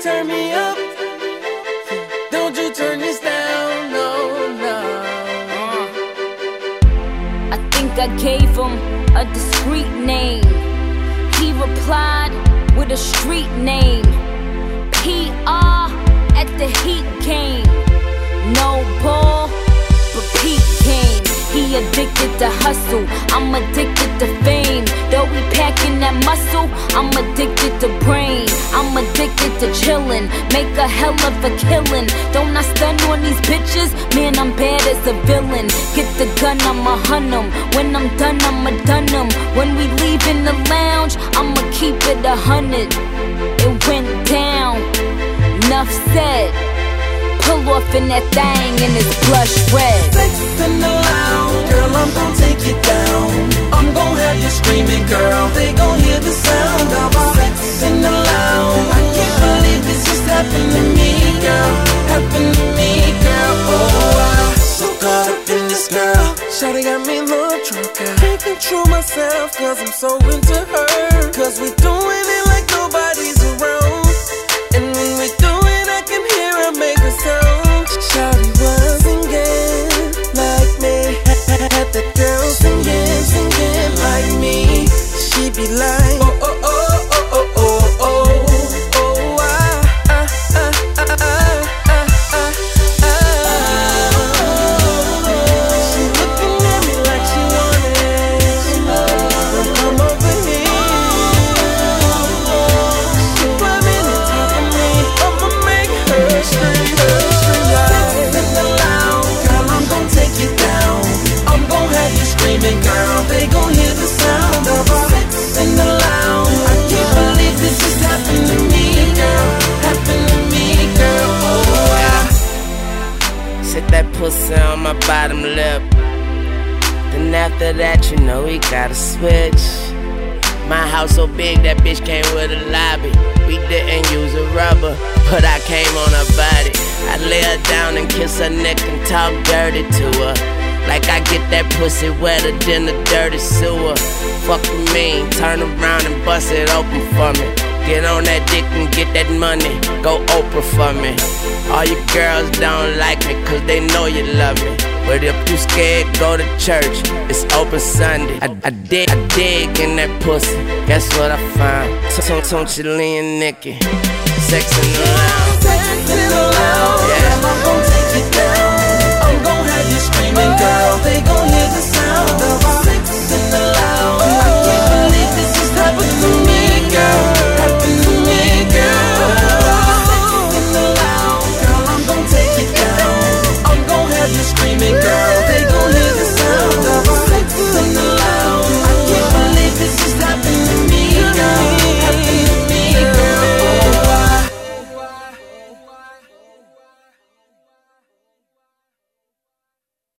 turn me up. Don't you turn this down, no, no. I think I gave him a discreet name. He replied with a street name. PR at the Heat game. No ball, but Pete game. He addicted to hustle, I'm addicted to fame. Though we packing that muscle, I'm addicted to brain. I'm addicted to chillin', make a hell of a killin'. Don't I stun on these bitches? Man, I'm bad as a villain. Get the gun, I'ma hunt 'em. When I'm done, I'ma done 'em. When we leave in the lounge, I'ma keep it 100. It went down, enough said. Pull off in that thing and it's blush red. Sex in the lounge, girl, I'm gon' take you down. I'm gon' have you screaming, girl. They gon' hear the sound of our sex in the lounge. I can't believe this just happened to me, girl. Happened to me, girl. Oh, I'm so caught up in this girl. Shawty got me a little drunk, I can't control myself, cause I'm so into her. Cause we doing it like nobody's around. And when we do it, I can hear her make a sound. Shawty was singing like me. Had the girl singing like me. She be like, oh, oh, oh, oh, oh, oh, oh, oh, She looking at me like she wanted. Come over here. She climbing on top of me. I'ma make her scream. Sex in the lounge, girl, I'm gon' take you down. I'm gon' have you screaming, girl. They gon' hear the sound of our sex in the lounge. I can't believe this just happened to me, girl. Happened to me, girl. Oh, yeah. Sit that pussy on my bottom lip. Then after that, you know we gotta switch. My house so big, that bitch came with a lobby. We didn't use a rubber, but I came on her body. I lay her down and kiss her neck and talk dirty to her. Like I get that pussy wetter than the dirty sewer. Fuck you mean, turn around and bust it open for me. Get on that dick and get that money, go Oprah for me. All you girls don't like me cause they know you love me. But if you scared, go to church, it's open Sunday. I dig in that pussy, guess what I found? Chilly and Nikki, sex in the lounge. Sex in the lounge.